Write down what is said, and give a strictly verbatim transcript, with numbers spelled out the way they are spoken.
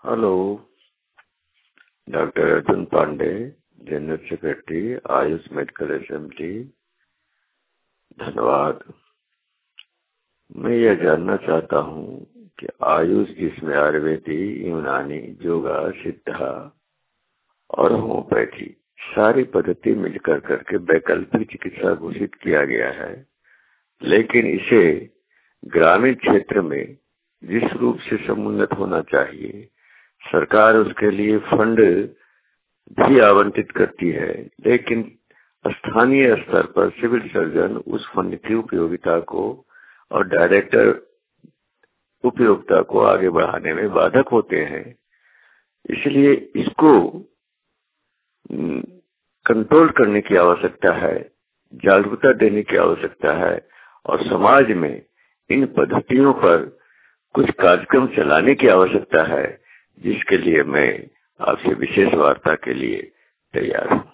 Hello, doctor Arjun Pandey, general secretary, Ayush medical assembly, धन्यवाद। मैं यह जानना चाहता हूँ कि आयुष जिसमें आयुर्वेदिक, यूनानी, योगा, सिद्धा और होम्योपैथी सारी पद्धति मिलकर करके वैकल्पिक चिकित्सा घोषित किया गया है, लेकिन इसे ग्रामीण क्षेत्र में जिस रूप से समुन्नत होना चाहिए, सरकार उसके लिए फंड भी आवंटित करती है, लेकिन स्थानीय स्तर पर सिविल सर्जन उस फंड की उपयोगिता को और डायरेक्टर उपयोगिता को आगे बढ़ाने में बाधक होते हैं। इसलिए इसको कंट्रोल करने की आवश्यकता है, जागरूकता देने की आवश्यकता है और समाज में इन पद्धतियों पर कुछ कार्यक्रम चलाने की आवश्यकता है, जिसके लिए मैं आपसे विशेष वार्ता के लिए तैयार हूँ।